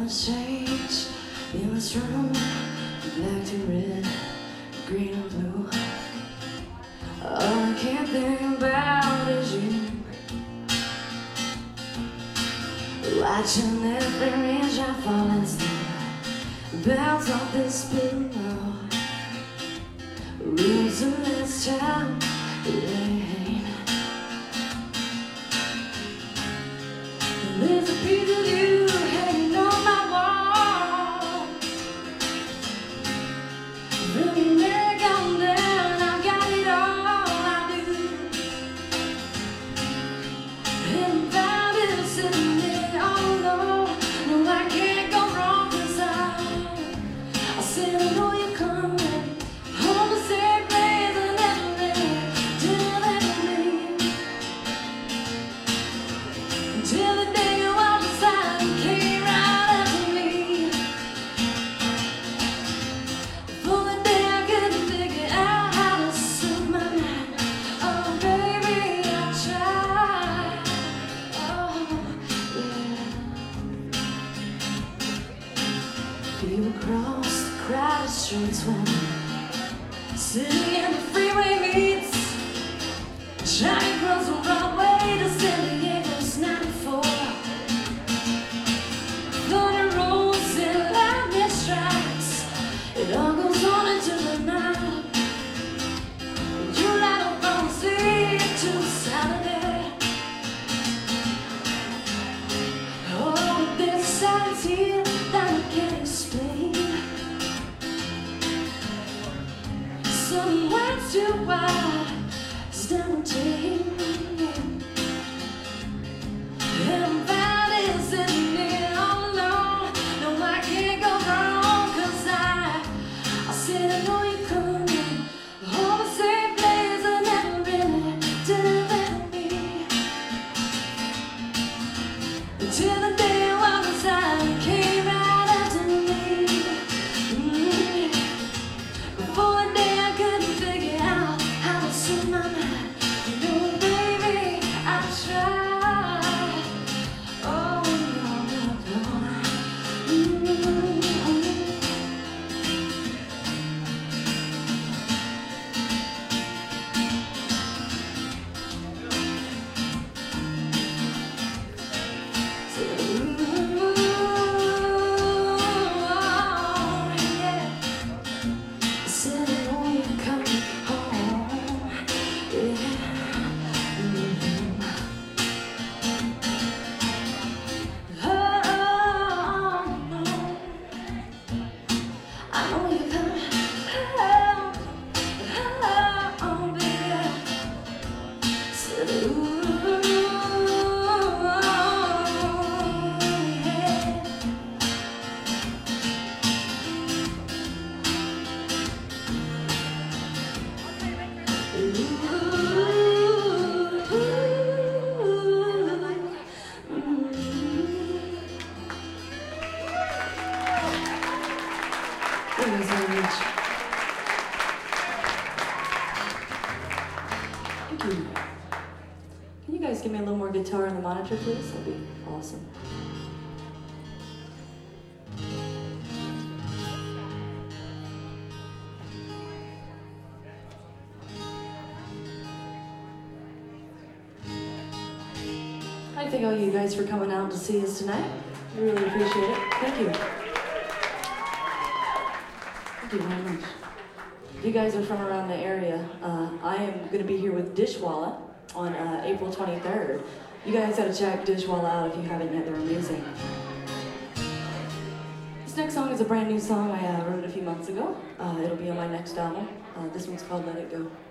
much change in this room, black to red, green and blue. All I can't think about is you. Watching every raindrop fall as they bounce off this pillow. Losing this time, rain. There's a piece of you hanging on my wall. From your neck on down, I got it all I do. And found it sitting there all alone. No, I can't go wrong, 'cause I said I know you're coming home the same place I never been. Till that day, until the day you walked aside and came right after me. For the day I couldn't figure out how to set my mind. Oh baby, I tried. Oh yeah. People cross the crowded streets when sitting in the freeway meets. Johnny cross the Broadway to San Diego's 94. Thunder rolls and lightning strikes. It all goes on until the night. You light up on the sea to Saturday. Oh, there's silence here that I can't explain. Some words too wide, still change. And I'm finding sitting there all alone. No, I can't go wrong, 'cause I said I know you're coming home the same place I never really did let me. Until the day I walked inside and came right after me. Before the day I couldn't figure out how to set my mind. You know, baby, I tried. Oh, no, no, no. Said I know you're coming home, yeah. Oh, no. I know you're coming home, oh, baby. Said, ooh, yeah. Thank you so much. Thank you. Can you guys give me a little more guitar on the monitor, please? That'd be awesome. I thank all you guys for coming out to see us tonight. We really appreciate it. Thank you. Thank you very much. If you guys are from around the area, I am going to be here with Dishwalla on April 23rd. You guys gotta check Dishwalla out if you haven't yet. They're amazing. This next song is a brand new song I wrote a few months ago. It'll be on my next album. This one's called Let It Go.